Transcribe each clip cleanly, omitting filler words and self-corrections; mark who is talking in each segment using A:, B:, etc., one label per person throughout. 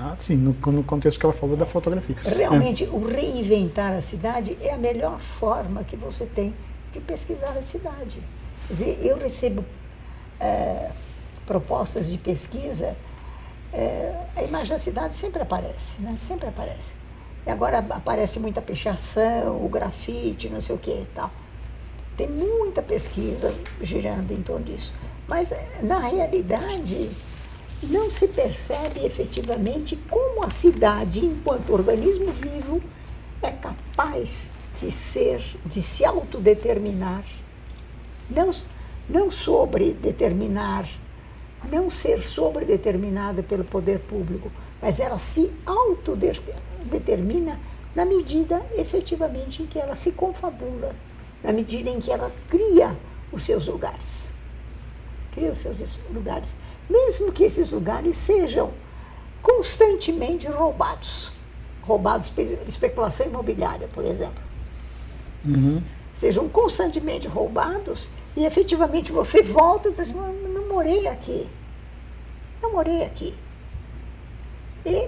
A: Ah, sim, no contexto que ela falou da fotografia.
B: Realmente, o reinventar a cidade é a melhor forma que você tem de pesquisar a cidade. Quer dizer, eu recebo propostas de pesquisa, a imagem da cidade sempre aparece, né? Sempre aparece. E agora aparece muita pichação, o grafite, não sei o que e tal. Tem muita pesquisa girando em torno disso. Mas, na realidade, não se percebe efetivamente como a cidade, enquanto organismo vivo, é capaz de se autodeterminar, não sobredeterminar, não ser sobredeterminada pelo poder público, mas ela se autodetermina na medida efetivamente em que ela se confabula, na medida em que ela cria os seus lugares. Cria os seus lugares, mesmo que esses lugares sejam constantemente roubados pela especulação imobiliária, por exemplo.
A: Uhum.
B: Sejam constantemente roubados e efetivamente você volta e diz assim, não morei aqui. Não morei aqui. E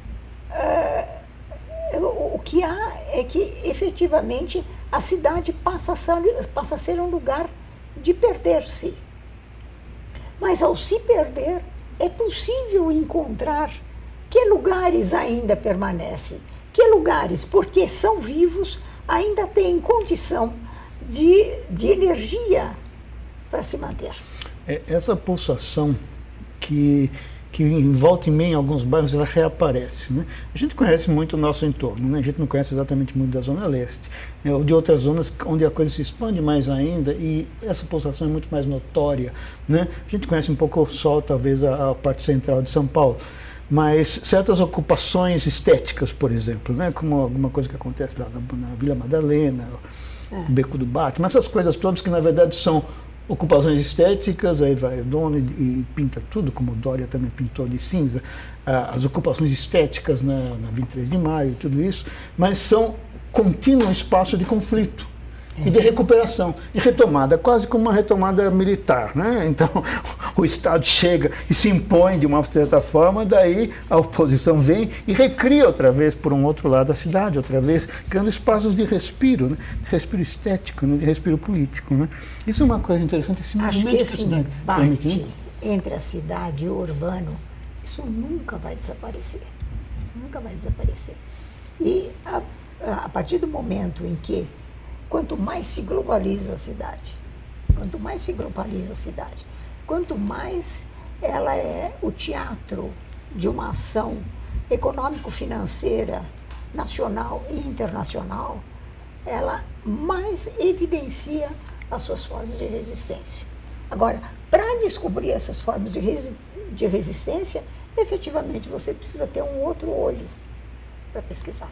B: o que há é que efetivamente a cidade passa a ser um lugar de perder-se. Mas ao se perder, é possível encontrar que lugares ainda permanecem, que lugares, porque são vivos, ainda têm condição de energia para se manter.
A: Essa pulsação que em volta e meia em alguns bairros ela reaparece, né? A gente conhece muito o nosso entorno, né? A gente não conhece exatamente muito da Zona Leste, né? Ou de outras zonas onde a coisa se expande mais ainda e essa pulsação é muito mais notória, né? A gente conhece um pouco só talvez a parte central de São Paulo, mas certas ocupações estéticas, por exemplo, né? Como alguma coisa que acontece lá na Vila Madalena, Beco do Batman, essas coisas todas que na verdade são ocupações estéticas, aí vai o dono e pinta tudo, como o Dória também pintou de cinza, as ocupações estéticas na 23 de maio, tudo isso, mas são contínuo espaço de conflito e de recuperação, de retomada, quase como uma retomada militar, né? Então, o Estado chega e se impõe de uma certa forma, daí a oposição vem e recria outra vez por um outro lado a cidade, outra vez criando espaços de respiro, né? De respiro estético, né? De respiro político, né? Isso é uma coisa interessante, esse
B: movimento que esse embate entre a cidade e o urbano, isso nunca vai desaparecer. Isso nunca vai desaparecer. E a partir do momento em que quanto mais se globaliza a cidade, quanto mais ela é o teatro de uma ação econômico-financeira nacional e internacional, ela mais evidencia as suas formas de resistência. Agora, para descobrir essas formas de resistência, efetivamente você precisa ter um outro olho para pesquisar.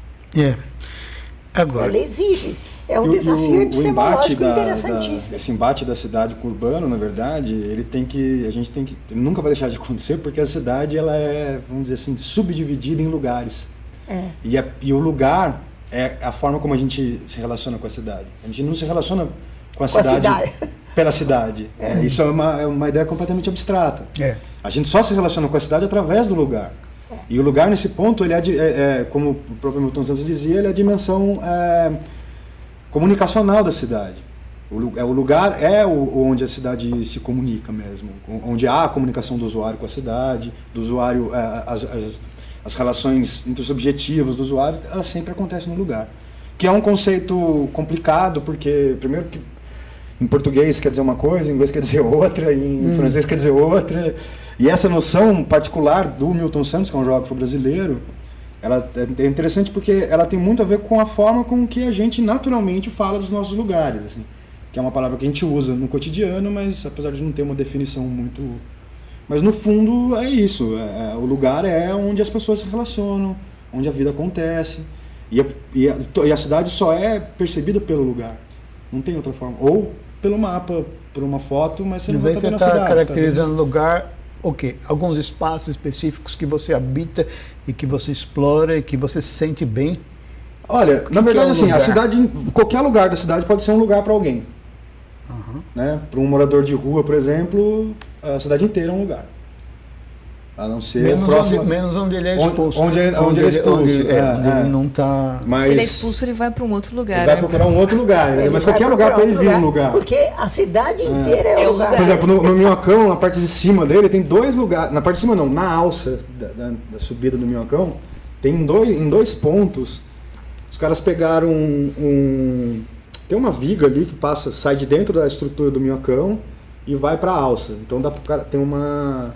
A: Agora,
B: ela exige, é um desafio epistemológico interessantíssimo.
C: Esse embate da cidade com o urbano, na verdade, ele nunca vai deixar de acontecer, porque a cidade, ela é, vamos dizer assim, subdividida em lugares. E o lugar é a forma como a gente se relaciona com a cidade. A gente não se relaciona com a cidade pela cidade. Isso é uma ideia completamente abstrata. A gente só se relaciona com a cidade através do lugar. E o lugar, nesse ponto, ele como o próprio Milton Santos dizia, ele é a dimensão comunicacional da cidade. O lugar é onde a cidade se comunica mesmo, onde há a comunicação do usuário com a cidade, do usuário, as relações intersubjetivas do usuário, elas sempre acontecem no lugar. Que é um conceito complicado, porque, primeiro, que em português quer dizer uma coisa, em inglês quer dizer outra, em francês quer dizer outra. E essa noção particular do Milton Santos, que é um geógrafo brasileiro, ela é interessante porque ela tem muito a ver com a forma com que a gente naturalmente fala dos nossos lugares, assim, que é uma palavra que a gente usa no cotidiano, mas apesar de não ter uma definição muito... Mas no fundo é isso, o lugar é onde as pessoas se relacionam, onde a vida acontece, e a cidade só é percebida pelo lugar, não tem outra forma. Ou pelo mapa, por uma foto, mas você não vai estar vendo a cidade. Você está caracterizando
A: o lugar... O quê? Alguns espaços específicos que você habita e que você explora e que você se sente bem?
C: Olha, na verdade, assim, a cidade, qualquer lugar da cidade pode ser um lugar para alguém. Né? Para um morador de rua, por exemplo, a cidade inteira é um lugar. A não ser próximo,
A: menos onde ele é expulso.
C: Onde ele é expulso.
A: Onde ele não está...
D: Se ele é expulso, ele vai para um outro lugar.
C: Ele vai procurar um outro lugar, né? Mas qualquer lugar para ele vir um lugar.
B: Porque a cidade inteira é o lugar.
C: Por exemplo, no Minhocão, na parte de cima dele, tem 2 lugares. Na parte de cima não, na alça da subida do Minhocão, tem em dois pontos. Os caras pegaram tem uma viga ali que sai de dentro da estrutura do Minhocão e vai para a alça. Então dá pro cara, tem uma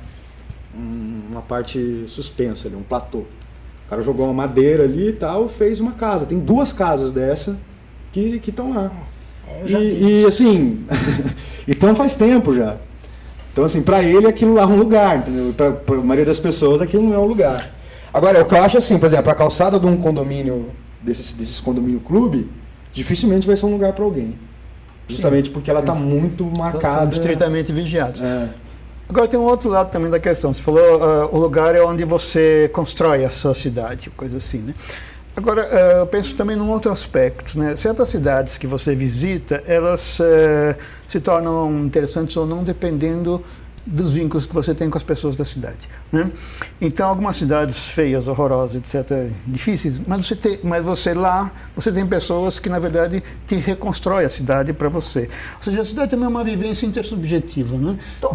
C: parte suspensa ali, um platô. O cara jogou uma madeira ali e tal, fez uma casa. Tem 2 casas dessa que estão lá. E assim, então faz tempo já. Então assim, para ele aquilo lá é um lugar, entendeu? Para a maioria das pessoas aquilo não é um lugar. Agora, o que eu acho assim, por exemplo, a calçada de um condomínio, desses condomínio clube, dificilmente vai ser um lugar para alguém. Justamente porque ela está muito marcada.
A: São estritamente vigiados. Agora tem um outro lado também da questão. Você falou o lugar é onde você constrói a sua cidade, coisa assim, né? Agora, eu penso também num outro aspecto, né? Certas cidades que você visita, elas se tornam interessantes ou não dependendo dos vínculos que você tem com as pessoas da cidade, né? Então, algumas cidades feias, horrorosas, etc., difíceis, mas você lá, você tem pessoas que, na verdade, te reconstrói a cidade para você. Ou seja, a cidade também é uma vivência intersubjetiva, né?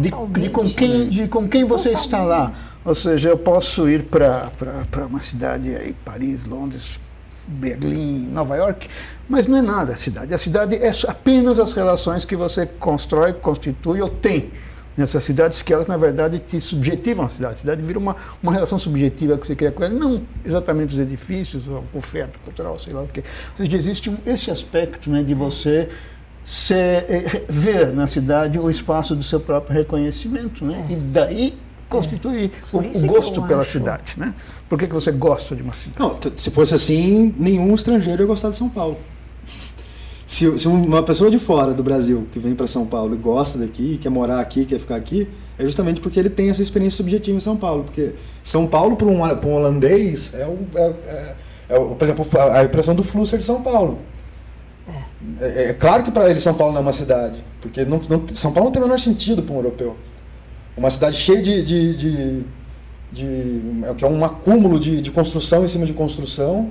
A: De com quem você está lá. Ou seja, eu posso ir para uma cidade aí, Paris, Londres, Berlim, Nova York, mas não é nada a cidade. A cidade é apenas as relações que você constrói, constitui ou tem nessas cidades, que elas, na verdade, te subjetivam à cidade. A cidade vira uma relação subjetiva que você cria com ela, não exatamente os edifícios, a oferta cultural, sei lá o quê. Ou seja, existe esse aspecto, né, de você ver na cidade o espaço do seu próprio reconhecimento, né? E daí constituir o gosto pela cidade, né? Por que você gosta de uma cidade?
C: Não, se fosse assim, nenhum estrangeiro ia gostar de São Paulo. Se uma pessoa de fora do Brasil que vem para São Paulo e gosta daqui, quer morar aqui, quer ficar aqui, é justamente porque ele tem essa experiência subjetiva em São Paulo. Porque São Paulo, para um holandês, por exemplo, a impressão do Flusser de São Paulo. É claro que para ele São Paulo não é uma cidade, porque São Paulo não tem o menor sentido para um europeu. Uma cidade cheia que é um acúmulo de construção em cima de construção,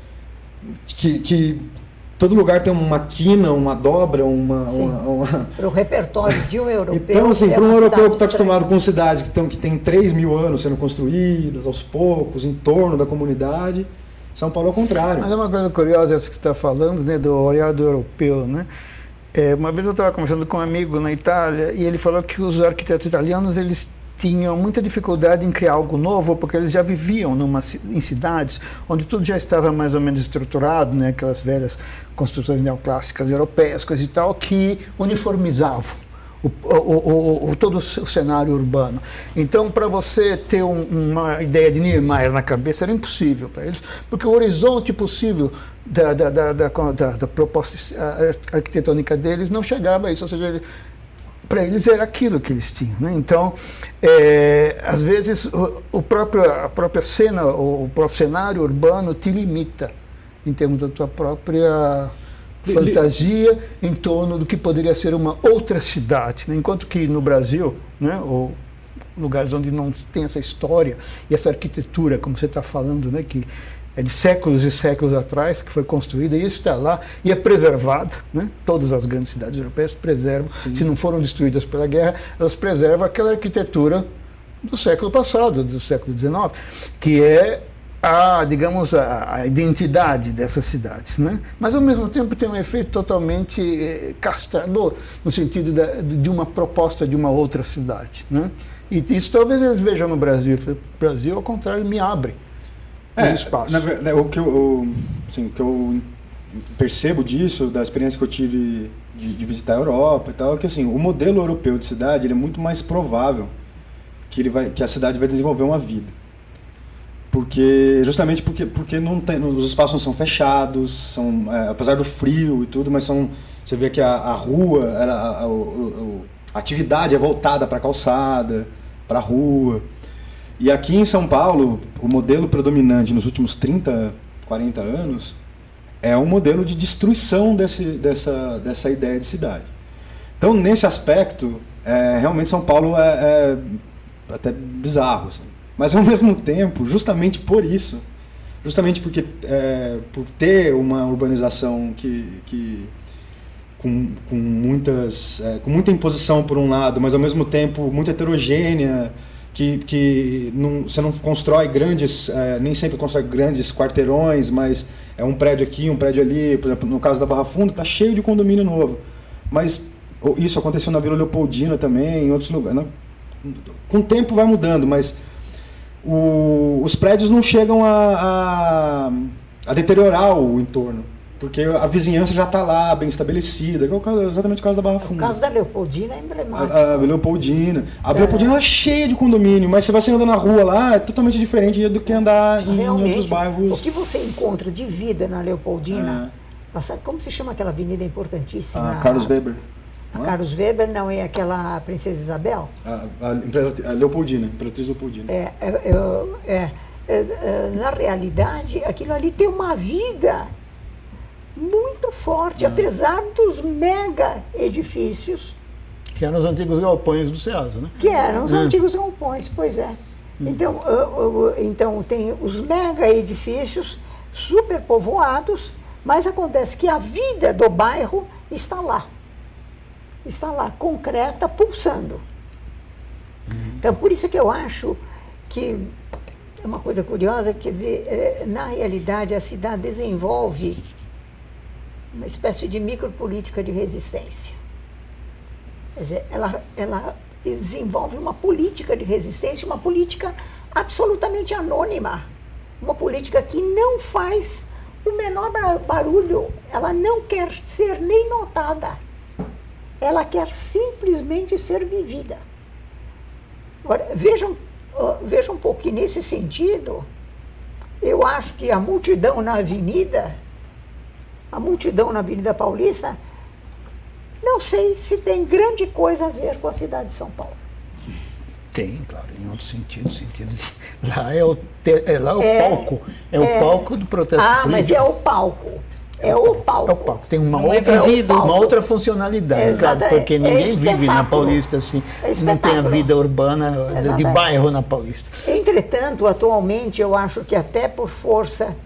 C: que todo lugar tem uma quina, uma dobra,
B: para o repertório de um europeu.
C: Então, assim, para um europeu que está acostumado com cidades que tem 3.000 anos sendo construídas, aos poucos, em torno da comunidade, São Paulo é o contrário.
A: Mas é uma coisa curiosa essa que você está falando, né, do olhar do europeu, né? Uma vez eu estava conversando com um amigo na Itália e ele falou que os arquitetos italianos, eles tinham muita dificuldade em criar algo novo, porque eles já viviam em cidades onde tudo já estava mais ou menos estruturado, né? Aquelas velhas construções neoclássicas europeias, coisa e tal, que uniformizavam todo o cenário urbano. Então, para você ter uma ideia de Niemeyer na cabeça, era impossível para eles, porque o horizonte possível da proposta arquitetônica deles não chegava a isso, ou seja, para eles era aquilo que eles tinham, né? Então, às vezes, a própria cena, o próprio cenário urbano te limita em termos da tua própria fantasia em torno do que poderia ser uma outra cidade, né? Enquanto que no Brasil, né, ou lugares onde não tem essa história e essa arquitetura, como você está falando, né, que é de séculos e séculos atrás, que foi construída e está lá e é preservada, né? Todas as grandes cidades europeias preservam, se não foram destruídas pela guerra, elas preservam aquela arquitetura do século passado, do século XIX, que é digamos, a identidade dessas cidades, né? Mas ao mesmo tempo tem um efeito totalmente castrador, no sentido de uma proposta de uma outra cidade, né? E isso talvez eles vejam no Brasil. O Brasil, ao contrário, me abre espaço.
C: Na verdade, o que eu percebo disso, da experiência que eu tive de visitar a Europa e tal, é que assim, o modelo europeu de cidade, ele é muito mais provável que a cidade vai desenvolver uma vida. Justamente porque os espaços não são fechados, apesar do frio e tudo, mas você vê que a rua, a atividade é voltada para a calçada, para a rua. E aqui em São Paulo, o modelo predominante nos últimos 30, 40 anos é um modelo de destruição dessa ideia de cidade. Então, nesse aspecto, realmente São Paulo é até bizarro, assim. Mas, ao mesmo tempo, justamente por isso, justamente porque por ter uma urbanização com muita imposição por um lado, mas ao mesmo tempo muito heterogênea, você não constrói nem sempre constrói grandes quarteirões, mas é um prédio aqui, um prédio ali. Por exemplo, no caso da Barra Funda, está cheio de condomínio novo. Mas isso aconteceu na Vila Leopoldina também, em outros lugares. Com o tempo vai mudando, mas os prédios não chegam a deteriorar o entorno, porque a vizinhança já está lá, bem estabelecida, que é exatamente o caso da Barra Funda.
B: O caso da Leopoldina é emblemático.
C: A Leopoldina é cheia de condomínio, mas se você anda na rua lá, é totalmente diferente do que andar em outros bairros.
B: O que você encontra de vida na Leopoldina, como se chama aquela avenida importantíssima?
C: Carlos Weber.
B: A Carlos Weber não é aquela Princesa Isabel?
C: A Leopoldina, Imperatriz Leopoldina.
B: Na realidade, aquilo ali tem uma vida muito forte, apesar dos mega edifícios.
A: Que eram os antigos galpões do SEASA, né?
B: Que eram os antigos galpões, pois é. Então tem os mega edifícios super povoados, mas acontece que a vida do bairro está lá, concreta, pulsando. Então, por isso que eu acho que é uma coisa curiosa, quer dizer, na realidade a cidade desenvolve uma espécie de micropolítica de resistência. Quer dizer, ela desenvolve uma política de resistência, uma política absolutamente anônima, uma política que não faz o menor barulho, ela não quer ser nem notada, ela quer simplesmente ser vivida. Agora, vejam um pouco que nesse sentido, eu acho que a multidão na Avenida Paulista, não sei se tem grande coisa a ver com a cidade de São Paulo.
A: Tem, claro, em outro sentido. Lá é o palco. É o palco do protesto político.
B: Mas é o palco. É o palco.
A: Tem uma outra funcionalidade, claro, porque ninguém vive na Paulista assim. Não tem a vida urbana de bairro na Paulista.
B: Entretanto, atualmente, eu acho que até por força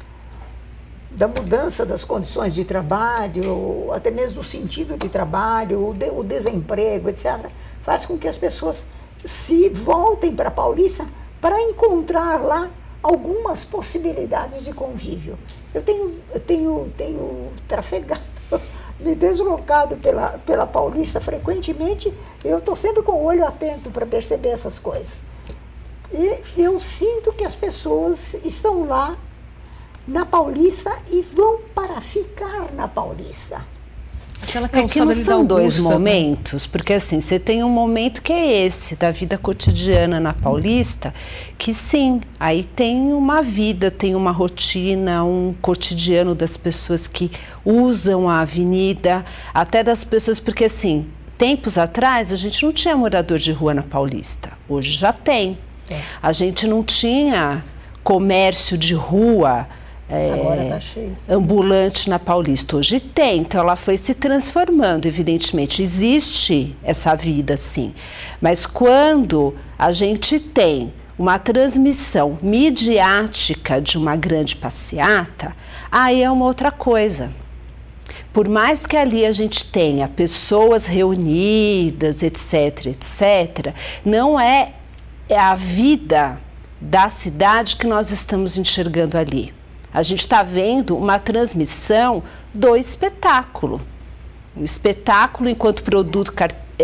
B: da mudança das condições de trabalho, até mesmo do sentido de trabalho, o desemprego, etc., faz com que as pessoas se voltem para a Paulista para encontrar lá algumas possibilidades de convívio. Eu tenho trafegado, me deslocado pela Paulista frequentemente, e eu estou sempre com o olho atento para perceber essas coisas. E eu sinto que as pessoas estão lá na Paulista e vão para ficar na Paulista.
E: É que não são dois momentos, porque assim, você tem um momento que é esse, da vida cotidiana na Paulista, que sim, aí tem uma vida, tem uma rotina, um cotidiano das pessoas que usam a avenida, até das pessoas, porque assim, tempos atrás a gente não tinha morador de rua na Paulista, hoje já tem. A gente não tinha comércio de rua,
B: agora tá cheio,
E: ambulante na Paulista, hoje tem, então ela foi se transformando, evidentemente, existe essa vida sim, mas quando a gente tem uma transmissão midiática de uma grande passeata, aí é uma outra coisa. Por mais que ali a gente tenha pessoas reunidas, etc, etc, não é a vida da cidade que nós estamos enxergando ali. A gente está vendo uma transmissão do espetáculo. O espetáculo enquanto produto,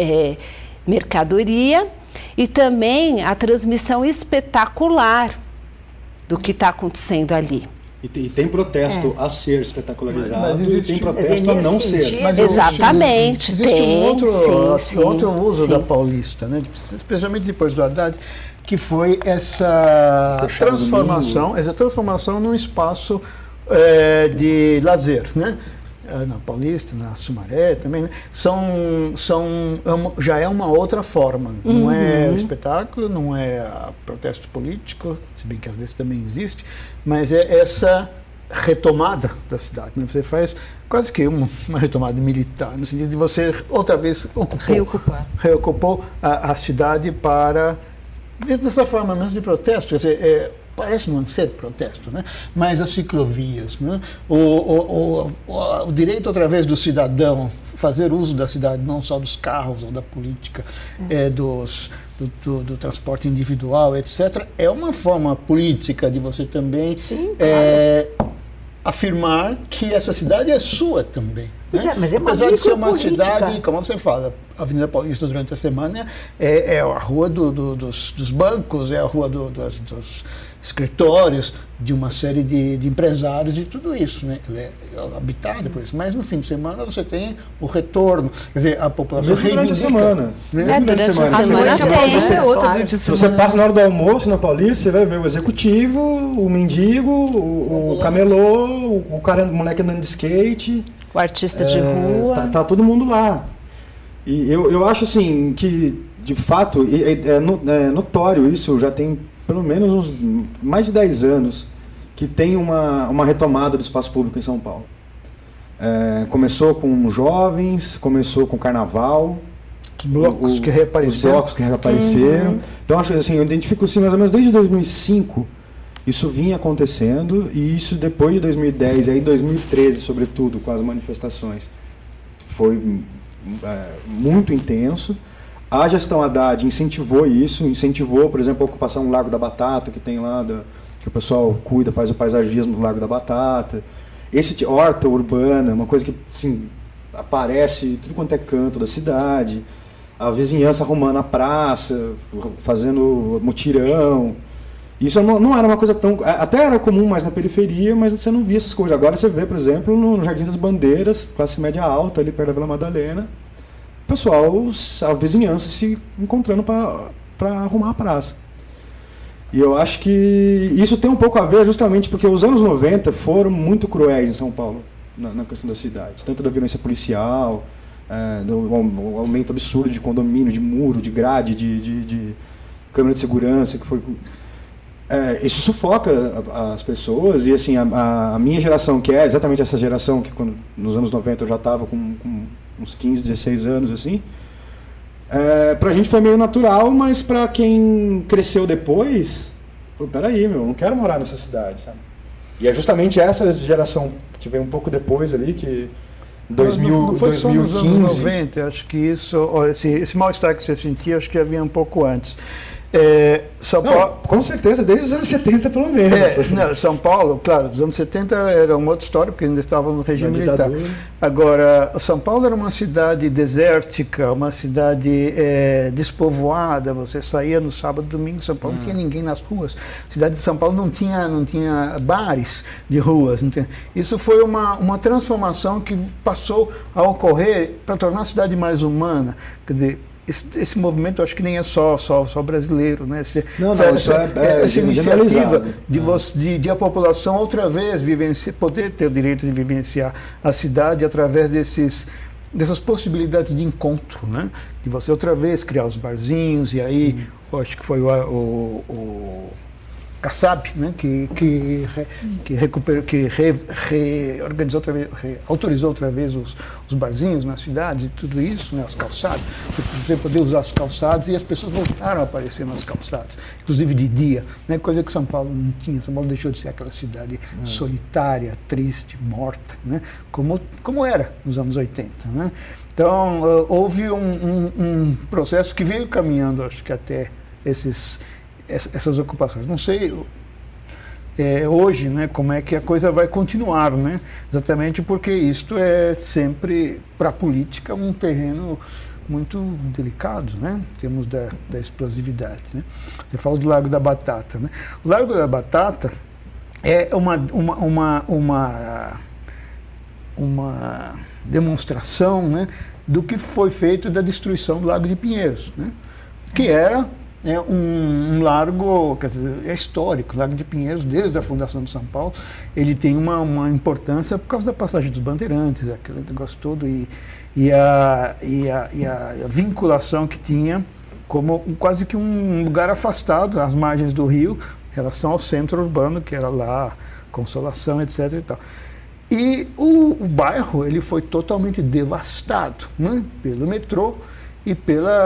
E: mercadoria, e também a transmissão espetacular do que está acontecendo ali.
C: E tem protesto a ser espetacularizado e tem protesto a não ser.
E: Exatamente, tem.
A: Outro uso da Paulista, né? Especialmente depois do Haddad, que foi essa transformação num espaço de lazer, né? Na Paulista, na Sumaré também, né? Já é uma outra forma, não é o espetáculo, não é protesto político, se bem que às vezes também existe, mas é essa retomada da cidade, né? Você faz quase que uma retomada militar, no sentido de você outra vez reocupou a cidade para dessa forma mesmo de protesto, quer dizer, parece não ser protesto, né? Mas as ciclovias, né? O direito através do cidadão fazer uso da cidade, não só dos carros ou da política, do transporte individual, etc., é uma forma política de você também afirmar que essa cidade é sua também. Né?
B: Mas é uma
A: apesar de ser uma
B: micropolítica.
A: cidade, como você fala, a Avenida Paulista durante a semana é a rua dos bancos, é a rua dos escritórios, de uma série de empresários e tudo isso, né? Ela é habitada por isso. Mas no fim de semana você tem o retorno, quer dizer, a população
C: durante a semana.
A: Né?
E: Durante a semana
D: Noite, a Paulista é outra durante a
C: Se você
D: semana.
C: passa na hora do almoço na Paulista, você vai ver o executivo, o mendigo, o camelô, o moleque andando de skate.
E: O artista de rua.
C: Tá todo mundo lá. E eu acho assim que, de fato, é notório isso, já tem pelo menos mais de 10 anos que tem uma retomada do espaço público em São Paulo. Começou com jovens, começou com carnaval.
A: Os blocos que reapareceram.
C: Os blocos que reapareceram. Então, acho que assim, eu identifico assim, mais ou menos desde 2005, isso vinha acontecendo, e isso depois de 2010, e aí 2013, sobretudo, com as manifestações, foi muito intenso. A gestão Haddad incentivou isso, por exemplo, a ocupação do Largo da Batata, que tem lá, que o pessoal cuida, faz o paisagismo do Largo da Batata. Esse horta urbana, uma coisa que assim, aparece tudo quanto é canto da cidade. A vizinhança arrumando a praça, fazendo mutirão. Isso não era uma coisa tão... Até era comum mais na periferia, mas você não via essas coisas. Agora você vê, por exemplo, no Jardim das Bandeiras, classe média alta, ali perto da Vila Madalena, o pessoal, a vizinhança se encontrando para arrumar a praça. E eu acho que isso tem um pouco a ver justamente porque os anos 90 foram muito cruéis em São Paulo, na questão da cidade. Tanto da violência policial, do aumento absurdo de condomínio, de muro, de grade, de câmera de segurança, que foi... isso sufoca as pessoas, e assim, a minha geração, que é exatamente essa geração que nos anos 90 eu já estava com uns 15, 16 anos, assim, pra gente foi meio natural, mas pra quem cresceu depois, falou, peraí, não quero morar nessa cidade, sabe? E é justamente essa geração que veio um pouco depois ali, que 2000,
A: não foi
C: 2015...
A: só nos anos 90, acho que esse mal-estar que você sentia, acho que havia um pouco antes. São Paulo,
C: com certeza, desde os anos 70 pelo menos.
A: São Paulo, claro, os anos 70 era uma outra história, porque ainda estava no regime militar. Agora, São Paulo era uma cidade desértica, uma cidade despovoada, você saía no sábado e domingo, São Paulo não tinha ninguém nas ruas. A cidade de São Paulo não tinha bares de ruas. Isso foi uma transformação que passou a ocorrer para tornar a cidade mais humana. Quer dizer, esse movimento, eu acho que nem é só brasileiro, né? Essa iniciativa de a população outra vez poder ter o direito de vivenciar a cidade através dessas possibilidades de encontro, né? De você outra vez criar os barzinhos, e aí, eu acho que foi o Kassab, né? que reorganizou outra vez, autorizou outra vez os barzinhos nas cidades e tudo isso, né? As calçadas, você poder usar as calçadas, e as pessoas voltaram a aparecer nas calçadas, inclusive de dia, né? Coisa que São Paulo não tinha. São Paulo deixou de ser aquela cidade solitária, triste, morta, né? Como era nos anos 80, né? Então, houve um processo que veio caminhando, acho que até essas ocupações. Não sei hoje, né, como é que a coisa vai continuar, né? Exatamente porque isto é sempre, para a política, um terreno muito delicado, né? Em termos da explosividade, né? Você fala do Largo da Batata, né? O Largo da Batata é uma demonstração, né, do que foi feito da destruição do Lago de Pinheiros, né? Que era um largo, quer dizer, é histórico. O Lago de Pinheiros, desde a fundação de São Paulo, ele tem uma importância por causa da passagem dos bandeirantes, aquele negócio todo, e a vinculação que tinha como quase que um lugar afastado, às margens do rio, em relação ao centro urbano, que era lá, Consolação, etc. e tal. E o bairro ele foi totalmente devastado, né, pelo metrô e pela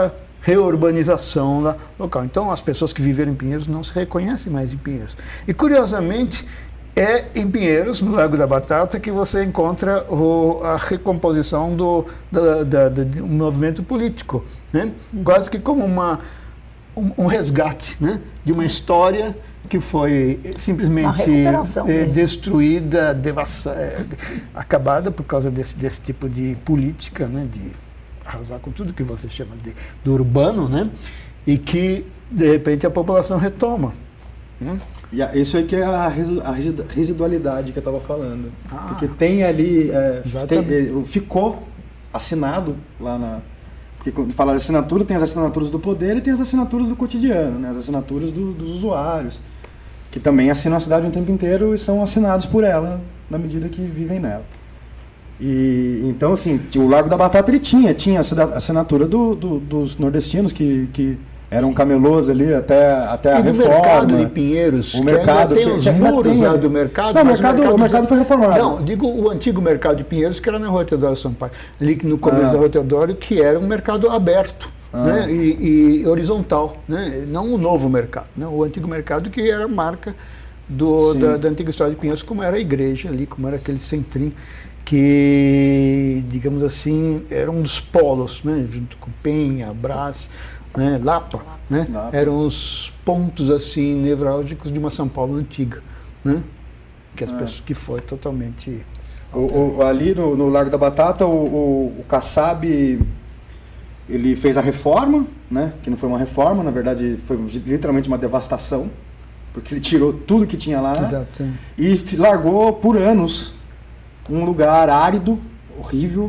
A: reurbanização local. Então, as pessoas que viveram em Pinheiros não se reconhecem mais em Pinheiros. E, curiosamente, é em Pinheiros, no Largo da Batata, que você encontra a recomposição do movimento político, né? Quase que como um resgate, né? De uma história que foi simplesmente destruída, acabada por causa desse tipo de política, né? De arrasar com tudo que você chama do urbano, né? E que, de repente, a população retoma. Né?
C: E isso aí que é a residualidade que eu estava falando. Porque tem ali, ficou assinado lá na... Porque quando fala de assinatura, tem as assinaturas do poder e tem as assinaturas do cotidiano, né? As assinaturas dos usuários, que também assinam a cidade um tempo inteiro e são assinados por ela na medida que vivem nela. E então, assim, o Largo da Batata ele tinha a assinatura dos nordestinos que eram camelôs ali até a reforma.
A: O mercado de Pinheiros,
C: o mercado
A: tem os muros lá do mercado.
C: Não, o mercado foi reformado.
A: Não, digo o antigo mercado de Pinheiros, que era na Rua Teodoro Sampaio, ali no começo da Rua Teodoro, que era um mercado aberto, né, e horizontal, né, não o novo mercado, né, o antigo mercado que era marca da antiga história de Pinheiros, como era a igreja ali, como era aquele centrinho, que, digamos assim, era um dos polos, né, junto com Penha, Brás, né, Lapa, né, eram os pontos assim nevrálgicos de uma São Paulo antiga, né, que foi totalmente...
C: ali no Largo da Batata, o Kassab, ele fez a reforma, né, que não foi uma reforma, na verdade foi literalmente uma devastação, porque ele tirou tudo que tinha lá.
A: Exato.
C: E largou por anos um lugar árido, horrível,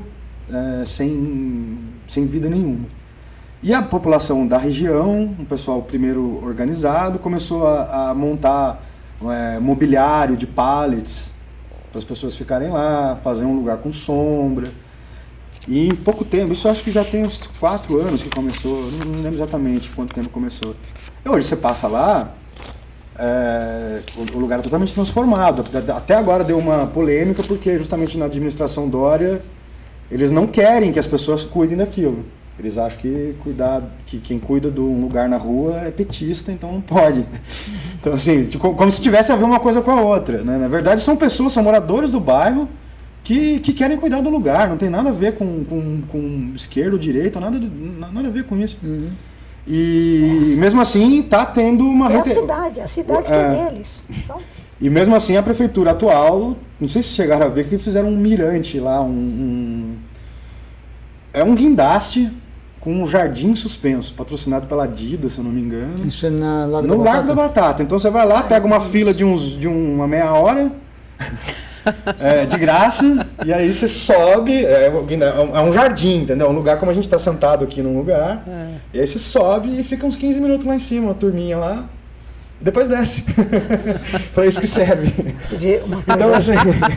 C: sem vida nenhuma. E a população da região, um pessoal primeiro organizado, começou a montar mobiliário de pallets para as pessoas ficarem lá, fazer um lugar com sombra. E em pouco tempo, isso acho que já tem uns 4 anos que começou, não lembro exatamente quanto tempo começou. E hoje você passa lá, o lugar é totalmente transformado. Até agora deu uma polêmica porque justamente na administração Dória eles não querem que as pessoas cuidem daquilo. Eles acham que quem cuida de um lugar na rua é petista, então não pode. Então assim, como se tivesse a ver uma coisa com a outra, né? Na verdade são moradores do bairro que querem cuidar do lugar, não tem nada a ver com esquerda ou direita, nada a ver com isso.
A: Uhum.
C: E mesmo assim está tendo uma...
B: a cidade que é deles. Então...
C: E mesmo assim a prefeitura atual, não sei se chegaram a ver que fizeram um mirante lá, é um guindaste com um jardim suspenso, patrocinado pela Adidas, se eu não me engano.
A: Isso é
C: no Largo da Batata. Então você vai lá, pega uma fila de uma meia hora, de graça, e aí você sobe, é um jardim, entendeu? É um lugar como a gente está sentado aqui num lugar, e aí você sobe e fica uns 15 minutos lá em cima, uma turminha lá, e depois desce. Para isso que serve. Então, assim...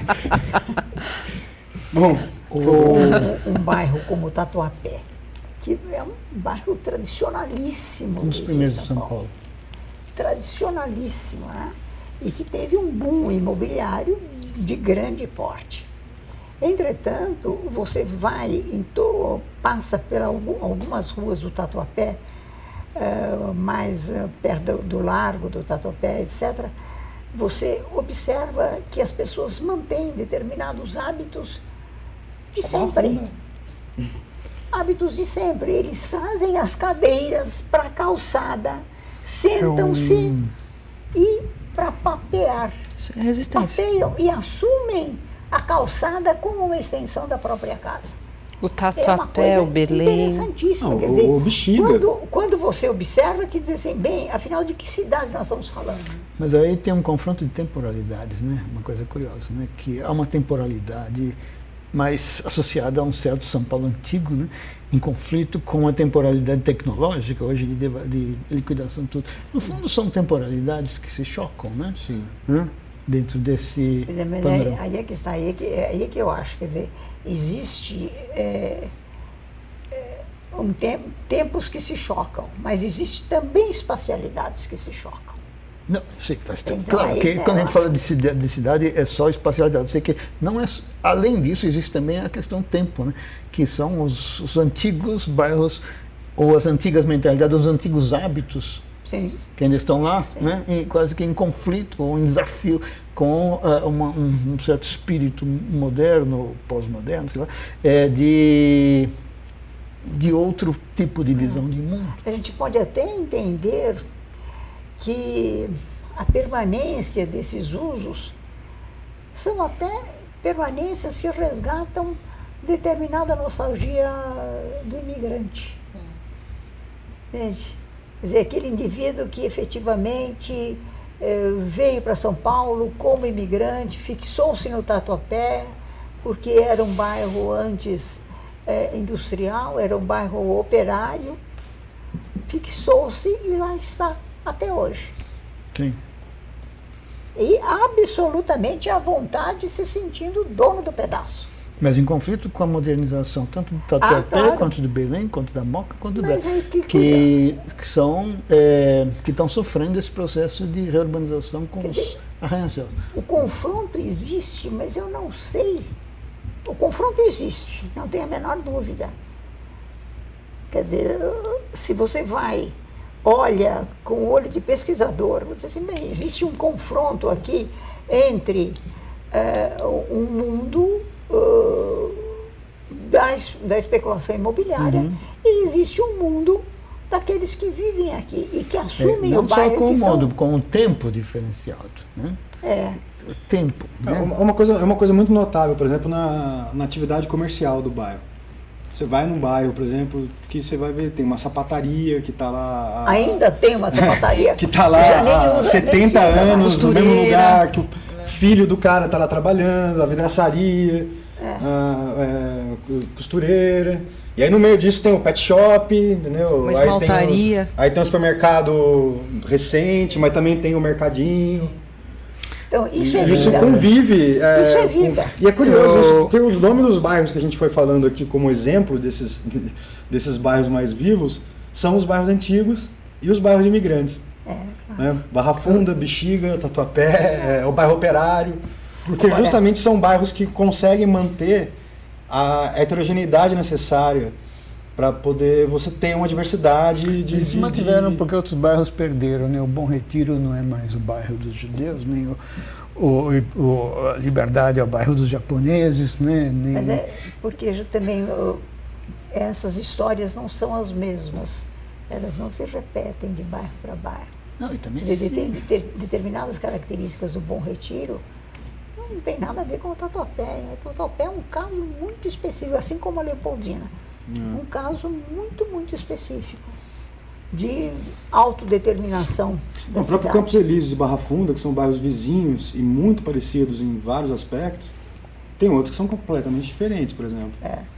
C: Bom...
B: Um bairro como Tatuapé, que é um bairro tradicionalíssimo.
A: Um dos primeiros de São Paulo.
B: Tradicionalíssimo, né? E que teve um boom imobiliário de grande porte. Entretanto, você passa por algumas ruas do Tatuapé, mais perto do Largo do Tatuapé, etc., você observa que as pessoas mantêm determinados hábitos de sempre. Hábitos de sempre. Eles trazem as cadeiras para a calçada, sentam-se e para papear.
D: Isso é resistência.
B: Papeiam e assumem a calçada como uma extensão da própria casa.
E: O Tatuapé, o Belém.
B: Interessantíssimo.
C: Não,
B: quer dizer,
C: o Bexiga.
B: Quando você observa, que diz assim, bem, afinal de que cidade nós estamos falando?
A: Mas aí tem um confronto de temporalidades, né? Uma coisa curiosa, né? Que há uma temporalidade mais associada a um certo São Paulo antigo, né, em conflito com a temporalidade tecnológica, hoje de liquidação de tudo. No fundo, são temporalidades que se chocam, né?
C: Sim.
A: Né? Dentro desse panorama.
B: Aí é que está, aí é que eu acho, quer dizer, existe tempos que se chocam, mas existe também espacialidades que se chocam.
A: Não, sei, claro que quando a gente fala de cidade é só espacialidade. Eu sei que não é, além disso, existe também a questão tempo, né? Que são os antigos bairros ou as antigas mentalidades, os antigos hábitos,
B: Sim.
A: que ainda estão lá, né, quase que em conflito ou em desafio com um certo espírito moderno, pós-moderno, sei lá, de outro tipo de visão de mundo.
B: A gente pode até entender que a permanência desses usos são até permanências que resgatam determinada nostalgia do imigrante. Entende? Quer dizer, aquele indivíduo que efetivamente veio para São Paulo como imigrante, fixou-se no Tatuapé, porque era um bairro antes industrial, era um bairro operário, fixou-se e lá está até hoje.
A: Sim.
B: E absolutamente à vontade, se sentindo dono do pedaço.
A: Mas em conflito com a modernização, tanto do Tatuapé,
B: claro.
A: quanto do Belém, quanto da Moca, quanto do
B: Mas aí
A: que estão sofrendo esse processo de reurbanização com os arranha-céus.
B: O confronto existe, mas eu não sei. O confronto existe, não tenho a menor dúvida. Quer dizer, se você olha com o olho de pesquisador, você diz assim, bem, existe um confronto aqui entre um mundo da especulação imobiliária e existe um mundo daqueles que vivem aqui e que assumem o bairro.
A: Não só com o mundo, com o tempo diferenciado. Né? O tempo. Né?
C: Uma coisa muito notável, por exemplo, na atividade comercial do bairro. Você vai num bairro, por exemplo, que você vai ver, tem uma sapataria que está lá...
B: Ainda tem uma sapataria.
C: que está lá há 70 anos, no mesmo lugar, que o filho do cara está lá trabalhando, a vidraçaria, costureira. E aí no meio disso tem o pet shop, entendeu?
D: Uma esmaltaria.
C: Aí tem o supermercado recente, mas também tem o mercadinho.
B: Então, isso é vida.
C: Isso convive.
B: Isso é vida.
C: E é curioso, porque os nomes dos bairros que a gente foi falando aqui como exemplo desses bairros mais vivos são os bairros antigos e os bairros imigrantes.
B: Claro.
C: Né? Barra Funda, Bexiga, Tatuapé, o bairro Operário, porque justamente são bairros que conseguem manter a heterogeneidade necessária para poder você ter uma diversidade de...
A: Eles mantiveram porque outros bairros perderam, né? O Bom Retiro não é mais o bairro dos judeus, nem a Liberdade é o bairro dos japoneses, né?
B: Mas porque também essas histórias não são as mesmas, elas não se repetem de bairro para bairro.
A: Não, e também
B: determinadas características do Bom Retiro não tem nada a ver com o Tatuapé. Né? O Tatuapé é um caso muito específico, assim como a Leopoldina. Um caso muito, muito específico de autodeterminação da
C: O próprio Campos Elíseos e Barra Funda, que são bairros vizinhos e muito parecidos em vários aspectos, tem outros que são completamente diferentes, por exemplo.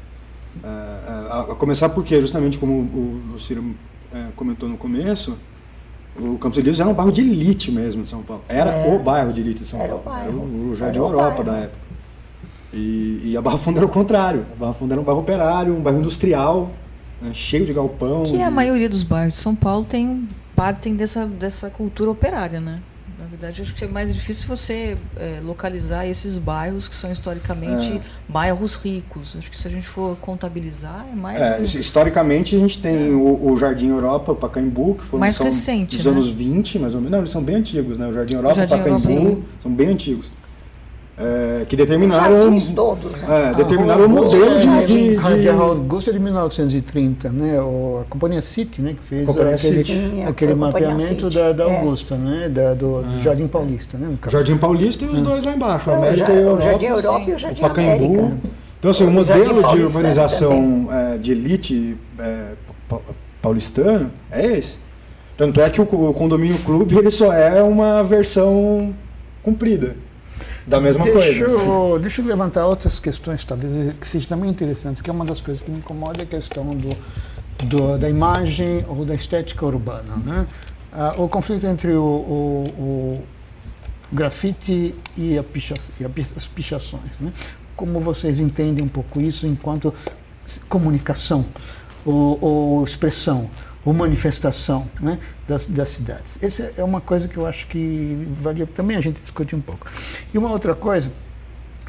C: A começar porque, justamente como o Ciro comentou no começo, o Campos Elíseos era um bairro de elite mesmo de São Paulo. Era o bairro de elite de São Paulo. Era o Jardim Europa da época. E a Barra Funda era o contrário. A Barra Funda era um bairro operário, um bairro industrial, né, cheio de galpão.
D: Que a maioria dos bairros de São Paulo partem dessa cultura operária, né? Na verdade, acho que é mais difícil você localizar esses bairros que são historicamente bairros ricos. Acho que se a gente for contabilizar, é mais...
C: Historicamente, a gente tem o Jardim Europa, o Pacaembu, que foram
D: mais recente,
C: dos
D: né?
C: anos 20, mais ou menos. Não, eles são bem antigos, né? O Jardim Europa, o Pacaembu, são bem antigos. Que determinaram
B: todos,
C: né? Determinaram o modelo de
A: Rua Augusta é de 1930, né? A Companhia City, né? Que fez aquele mapeamento da Augusta, né? Do Jardim Paulista, né?
C: Jardim Paulista e os dois lá embaixo, a América e a Europa,
B: o Jardim Europa e o Jardim
C: Pacaembu.
B: América.
C: Então assim, o modelo de urbanização de elite paulistano é esse. Tanto é que o condomínio clube ele só é uma versão cumprida da mesma coisa.
A: Deixa eu levantar outras questões, talvez, que sejam também interessantes, que é uma das coisas que me incomoda, é a questão da imagem ou da estética urbana. Né? O conflito entre o grafite e as pichações. Né? Como vocês entendem um pouco isso enquanto comunicação ou expressão, ou manifestação, né, das cidades. Essa é uma coisa que eu acho que valia também a gente discutir um pouco. E uma outra coisa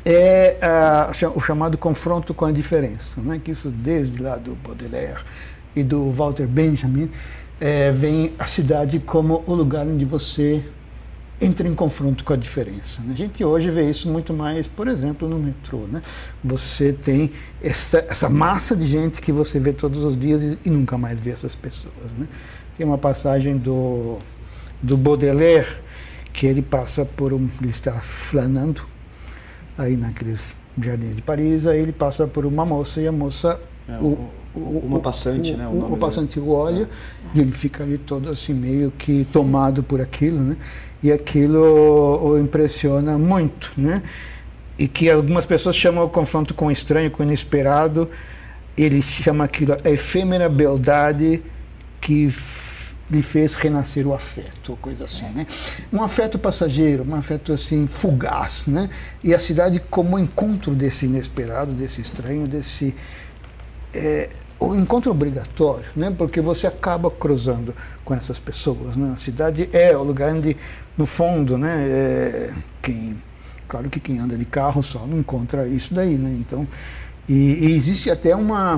A: é o chamado confronto com a diferença, né, que isso desde lá do Baudelaire e do Walter Benjamin, vem a cidade como o lugar onde você entra em confronto com a diferença. A gente hoje vê isso muito mais, por exemplo, no metrô. Né? Você tem essa massa de gente que você vê todos os dias e nunca mais vê essas pessoas. Né? Tem uma passagem do Baudelaire que ele passa ele está flanando aí naqueles jardins de Paris, aí ele passa por uma moça e a moça...
C: uma passante, né?
A: O passante o olha e ele fica ali todo assim meio que tomado por aquilo, né? E aquilo o impressiona muito, né? E que algumas pessoas chamam o confronto com o estranho, com o inesperado, ele chama aquilo a efêmera beldade que lhe fez renascer o afeto, ou coisa assim, né? Um afeto passageiro, um afeto assim fugaz, né? E a cidade como encontro desse inesperado, desse estranho, desse o encontro obrigatório, né? Porque você acaba cruzando com essas pessoas, né? A cidade é o lugar onde, no fundo, né? Claro que quem anda de carro só não encontra isso daí, né? Então, e existe até uma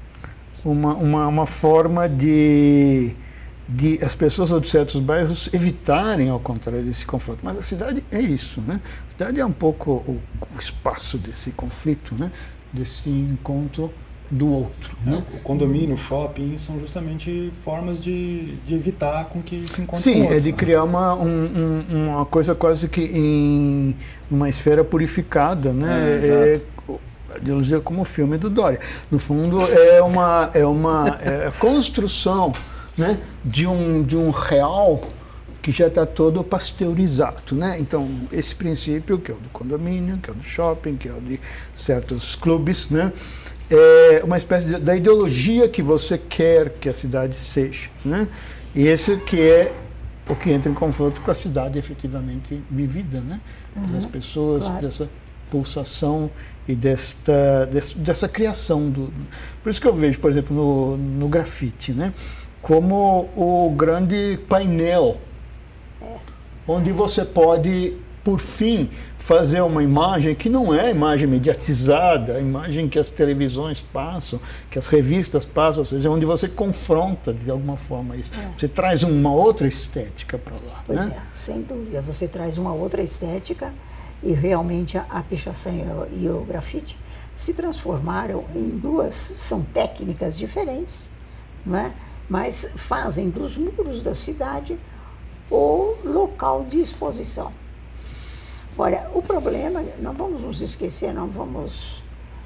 A: forma de as pessoas de certos bairros evitarem, ao contrário, esse confronto. Mas a cidade é isso, né? A cidade é um pouco o espaço desse conflito, né? Desse encontro do outro. Né?
C: O condomínio, o shopping, são justamente formas de evitar com que se encontre
A: Sim,
C: com outro,
A: é de criar uma coisa quase que em uma esfera purificada, né? A ideologia como o filme do Dória. No fundo, é uma construção, né? de um real que já está todo pasteurizado, né? Então, esse princípio, que é o do condomínio, que é o do shopping, que é o de certos clubes, né? É uma espécie da ideologia que você quer que a cidade seja, né? E esse que é o que entra em confronto com a cidade efetivamente vivida, né? Das pessoas, claro. Dessa pulsação e dessa criação. Por isso que eu vejo, por exemplo, no grafite, né? Como o grande painel, onde você pode, por fim, fazer uma imagem que não é a imagem mediatizada, a imagem que as televisões passam, que as revistas passam, ou seja, onde você confronta de alguma forma isso. Você traz uma outra estética para lá.
B: Pois
A: né?
B: Sem dúvida. Você traz uma outra estética e realmente a pichação e o grafite se transformaram em duas, são técnicas diferentes, não é? Mas fazem dos muros da cidade o local de exposição. Olha, o problema, não vamos nos esquecer, não vamos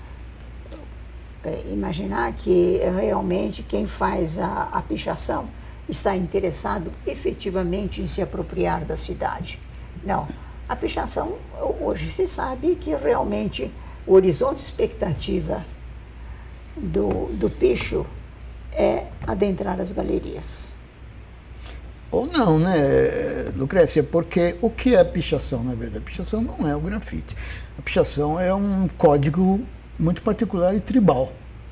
B: imaginar que realmente quem faz a pichação está interessado efetivamente em se apropriar da cidade. Não, a pichação, hoje se sabe que realmente o horizonte de expectativa do picho é adentrar as galerias.
A: Ou não, né, Lucrécia? Porque o que é a pichação, na verdade? A pichação não é o grafite. A pichação é um código muito particular e tribal.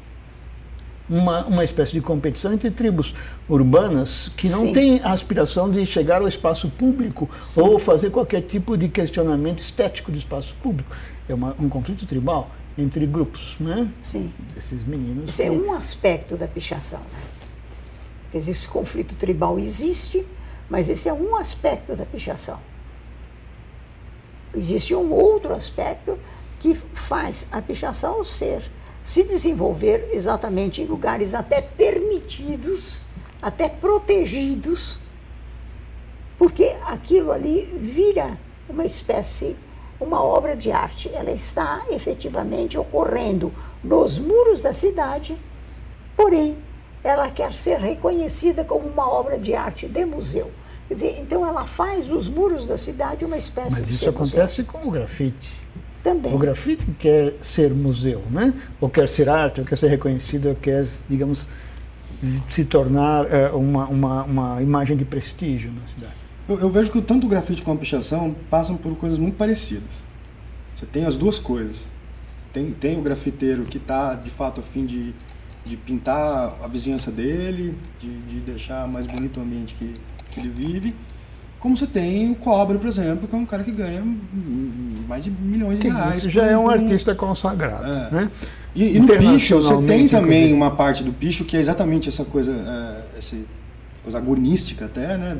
A: Uma espécie de competição entre tribos urbanas que não tem a aspiração de chegar ao espaço público ou fazer qualquer tipo de questionamento estético do espaço público. É um conflito tribal entre grupos, né?
B: Sim.
A: Desses meninos.
B: Esse é um aspecto da pichação, né? Esse conflito tribal existe, mas esse é um aspecto da pichação. Existe um outro aspecto que faz a pichação se desenvolver exatamente em lugares até permitidos, até protegidos, porque aquilo ali vira uma obra de arte. Ela está efetivamente ocorrendo nos muros da cidade, porém, ela quer ser reconhecida como uma obra de arte de museu. Quer dizer, então ela faz dos muros da cidade uma espécie de museu.
A: Mas isso acontece com o grafite.
B: Também.
A: O grafite quer ser museu, né? Ou quer ser arte, ou quer ser reconhecido, ou quer, digamos, se tornar uma imagem de prestígio na cidade.
C: Eu vejo que tanto o grafite como a pichação passam por coisas muito parecidas. Você tem as duas coisas. Tem o grafiteiro que está, de fato, a fim de pintar a vizinhança dele, de deixar mais bonito o ambiente que ele vive, como você tem o Cobre, por exemplo, que é um cara que ganha mais de milhões de reais.
A: Isso já é um artista consagrado. Né?
C: E no picho, você tem também uma parte do picho que é exatamente essa coisa, essa coisa agonística até, né?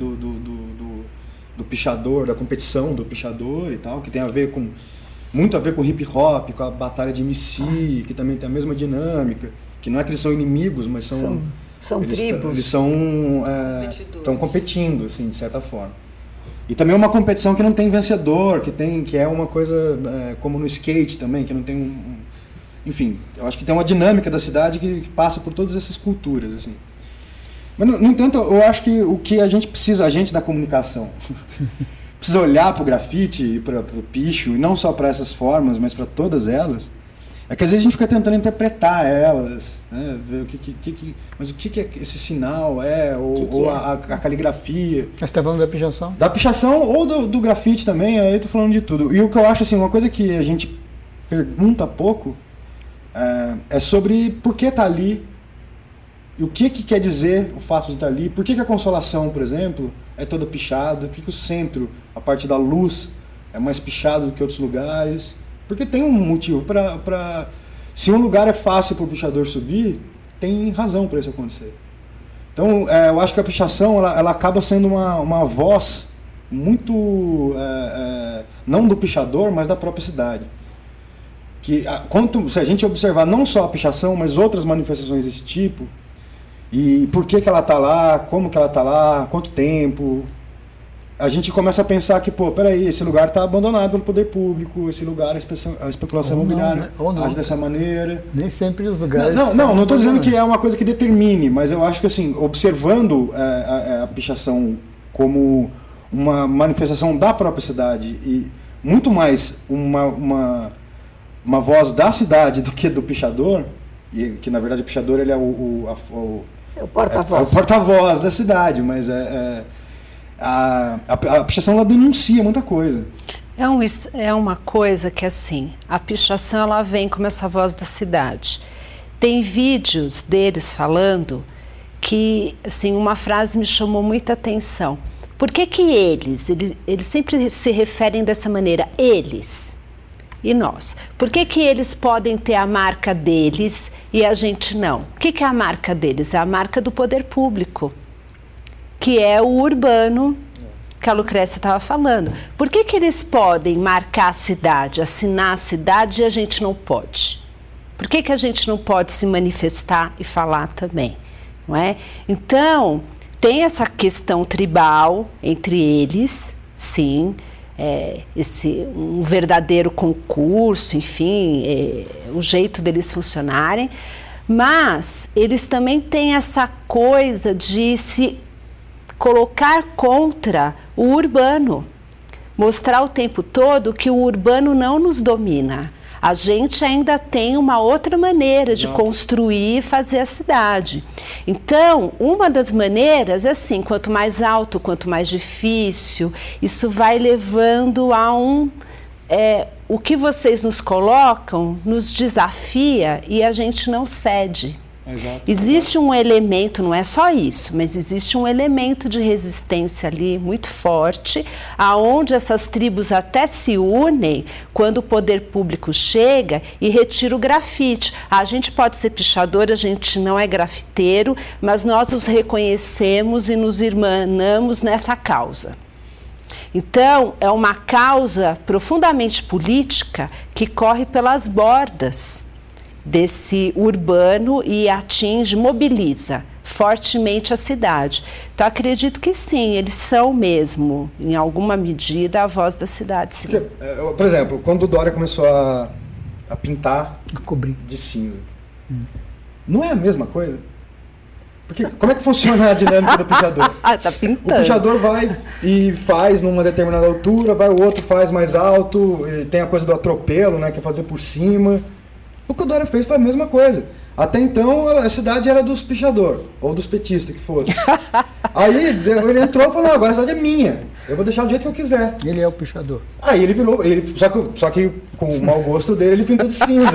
C: Do pichador, da competição do pichador e tal, que tem muito a ver com hip hop, com a batalha de MC, que também tem a mesma dinâmica, que não é que eles são inimigos, mas
B: são tribos.
C: Eles estão competindo, assim, de certa forma. E também é uma competição que não tem vencedor, que é uma coisa como no skate também, que não tem enfim, eu acho que tem uma dinâmica da cidade que passa por todas essas culturas, assim. Mas, no entanto, eu acho que o que a gente precisa, a gente da comunicação, precisa olhar para o grafite e para o picho, e não só para essas formas, mas para todas elas, é que às vezes a gente fica tentando interpretar elas, né? Ver mas o que é esse sinal, ou a caligrafia.
A: Você está falando da pichação?
C: Da pichação ou do grafite também, aí eu estou falando de tudo. E o que eu acho, assim, uma coisa que a gente pergunta pouco é sobre por que está ali, e o que quer dizer o fato de estar ali, por que a Consolação, por exemplo, é toda pichada, por que o centro, a parte da luz, é mais pichado do que outros lugares. Porque tem um motivo para... Se um lugar é fácil para o pichador subir, tem razão para isso acontecer. Então, eu acho que a pichação ela acaba sendo uma voz muito... não do pichador, mas da própria cidade. Que, se a gente observar não só a pichação, mas outras manifestações desse tipo, e por que ela está lá, como que ela está lá, quanto tempo... A gente começa a pensar que, peraí, esse lugar está abandonado pelo poder público, esse lugar, a especulação imobiliária age dessa maneira.
A: Nem sempre os lugares...
C: Não estou dizendo que é uma coisa que determine, mas eu acho que, assim, observando a pichação como uma manifestação da própria cidade e muito mais uma voz da cidade do que do pichador, e que, na verdade, o pichador ele é o
B: porta-voz.
C: É o porta-voz da cidade, mas a pichação ela denuncia muita coisa.
E: É uma coisa que, assim, a pichação ela vem como essa voz da cidade. Tem vídeos deles falando que, assim, uma frase me chamou muita atenção. Por que eles sempre se referem dessa maneira, eles e nós? Por que eles podem ter a marca deles e a gente não? O que é a marca deles? É a marca do poder público, que é o urbano, que a Lucrécia estava falando. Por que eles podem marcar a cidade, assinar a cidade e a gente não pode? Por que a gente não pode se manifestar e falar também? Não é? Então, tem essa questão tribal entre eles, sim, um verdadeiro concurso, enfim, o jeito deles funcionarem, mas eles também têm essa coisa de se colocar contra o urbano, mostrar o tempo todo que o urbano não nos domina. A gente ainda tem uma outra maneira de construir e fazer a cidade. Então, uma das maneiras é assim, quanto mais alto, quanto mais difícil, isso vai levando a o que vocês nos colocam nos desafia e a gente não cede.
C: Exato.
E: Existe um elemento, não é só isso, mas existe um elemento de resistência ali muito forte, aonde essas tribos até se unem quando o poder público chega e retira o grafite. A gente pode ser pichador, a gente não é grafiteiro, mas nós os reconhecemos e nos irmanamos nessa causa. Então, é uma causa profundamente política que corre pelas bordas desse urbano e atinge, mobiliza fortemente a cidade. Então, acredito que sim, eles são mesmo, em alguma medida, a voz da cidade. Sim.
C: Porque, por exemplo, quando o Dória começou a pintar de cinza, não é a mesma coisa? Porque como é que funciona a dinâmica do pichador?
E: Tá pintando.
C: O pichador vai e faz numa determinada altura, o outro faz mais alto, e tem a coisa do atropelo, né, que é fazer por cima. O que o Dória fez foi a mesma coisa. Até então, a cidade era dos pichadores, ou dos petistas, que fosse. Aí ele entrou e falou, não, agora a cidade é minha, eu vou deixar do jeito que eu quiser.
A: Ele é o pichador.
C: Aí ele virou, só que com o mau gosto dele, ele pintou de cinza.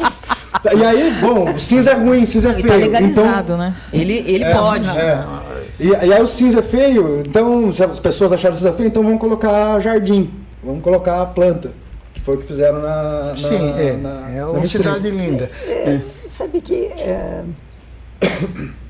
C: E aí, bom, cinza é ruim, cinza é feio.
D: Ele tá legalizado, então, né? Ele pode.
C: E aí o cinza é feio, então se as pessoas acharam o cinza feio, então vamos colocar jardim, vamos colocar planta, que foi o que fizeram
A: é uma cidade linda.
B: Sabe que